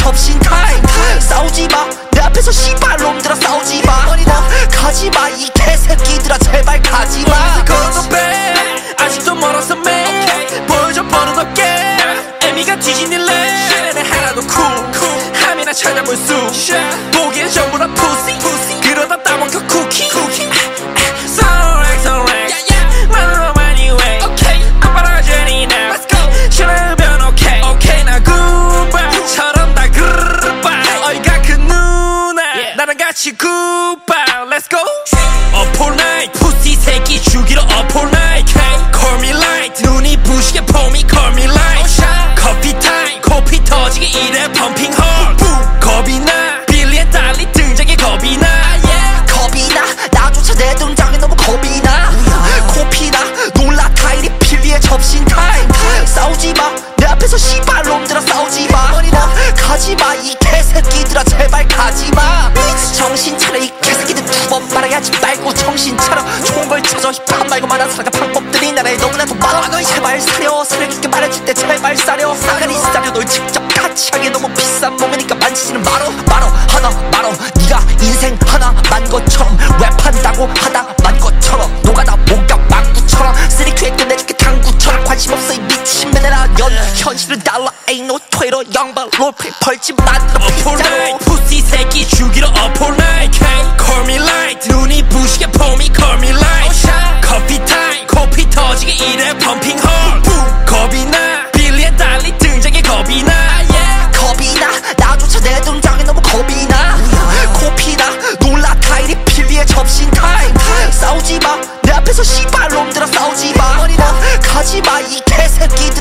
접신 타임. 싸우지마 내 앞에서 씨발놈들아 싸우지마. 가지마 이 개새끼들아 제발 가지마. 걸어도 배 아직도 멀어서 매 보여줘 버릇없게 애미가 뒤지닐래. 내 하나도 쿨 함이나 찾아볼 수 보기엔 전부 다 pussy 그러다 따먹혀 쿠키 설렉 만으로 많이 왜 안 빨아주니 now 싫으면 오케이 나 굿바처럼 다 그르르바 어이가 큰 누나 나랑 같이 굿바 let's go up all night pussy 새끼 죽이러 up all night call me light 눈이 부시게 폼이 call me light 커피 타임 코피 터지게 이래 펌핑 헐 겁이 나 빌리언 달리 등장에 겁이 나 겁이 나 나조차 내 등장에 너무 겁이 나. 코피나 놀라 타일이 필리에 접신 타임. 싸우지마 내 앞에서 씨발놈들아 싸우지마. 가지마 이 개새끼들아 제발 가지마. 정신 차려 이 개새끼들 두 번 말아야지 말고 정신 차려. 좋은 걸 찾아 힙합 말고 많은 사랑과 방법들이 나라에 너무나도 많아. 제발 사려 사려있게 말해줄 때 제발 사려. 사가리 사려 널 직접 같이 하게 너무 비싼 몸이니까 만지지는 마로 하나 마로. 네가 인생 하나만 것처럼 랩한다고 하다만 것처럼 노가다 뭔가 망구처럼 쓰리큐에 끝내줄게 당구처럼 관심 없어 이 미친맨에라 현실은 달러 ain't no 트위터 양발 롤플레이 벌집 만들어 피자로 pussy 새끼 죽이러 up all night call me light 눈이 부시게 폼이 call me light 커피 타임 코피 터지게 이래 펌핑 헐 겁이 나 빌리언 달리 등장에 겁이 나 겁이 나 나조차 내 등장에 너무 겁이 나. 코피나 놀라 타일이 필리에 접신 타임. 싸우지마 내 앞에서 씨발놈들아 싸우지마. 가지마 이 개새끼